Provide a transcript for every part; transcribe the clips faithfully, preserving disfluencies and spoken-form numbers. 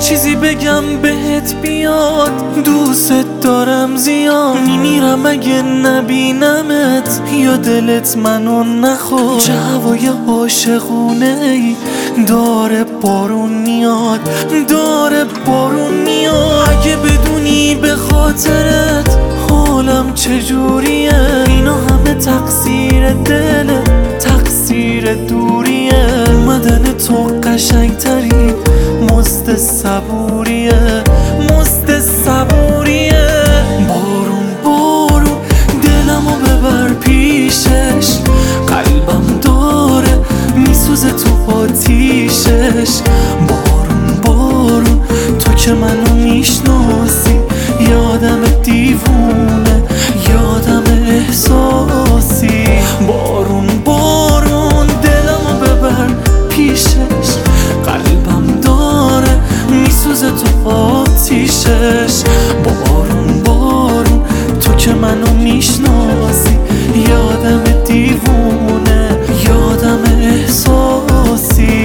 چیزی بگم بهت بیاد، دوست دارم زیاد، میمیرم اگه نبینمت یا دلت منو نخواد. چه هوای عاشقونه ای داره بارون میاد، داره بارون میاد. اگه بدونی به خاطرت حالم چجوریه، اینا همه تقصیر دله، تقصیر دوریه. اومدن تو قشنگترین مست صبوریه، مست صبوریه. بارون بارون دلمو ببر پیشش، قلبم داره میسوزه تو آتیشش. بارون بارون تو که منو میشناسی، یادم دیوونه، یادم احساسی. بارون بارون دلمو ببر پیشش، قلبم داره میسوزه تو آتیشش. بارون بارون تو که منو میشناسی، یادم دیوونه، یادم احساسی.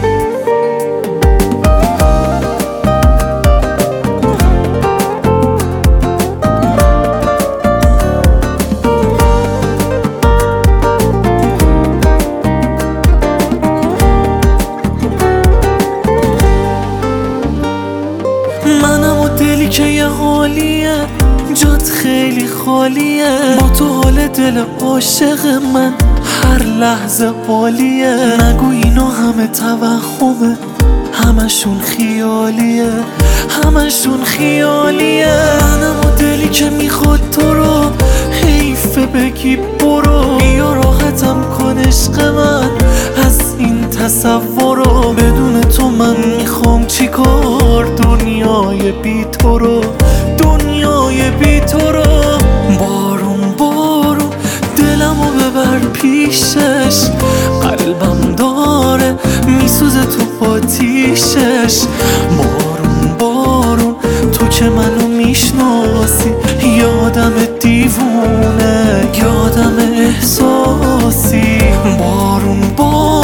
منم و دلی که یه حالیه، جات خیلی خالیه. با تو حال دل عاشق من هر لحظه عالیه. نگو اینا همه توهمه، همشون خیالیه، همشون خیالیه. منم و دلی که میخواد تو رو، حیفه بگی برو. بیا راحتم کن عشق من از این تصور رو. بدون تو من میخوام چی کار، دنیای بی تو رو، دنیای بی تو رو. بارون بارون دلمو ببر پیشش، قلبم داره میسوزه تو آتیشش. بارون بارون تو که منو میشناسی، یادم دیوونه، یادم احساسی. بارون بارون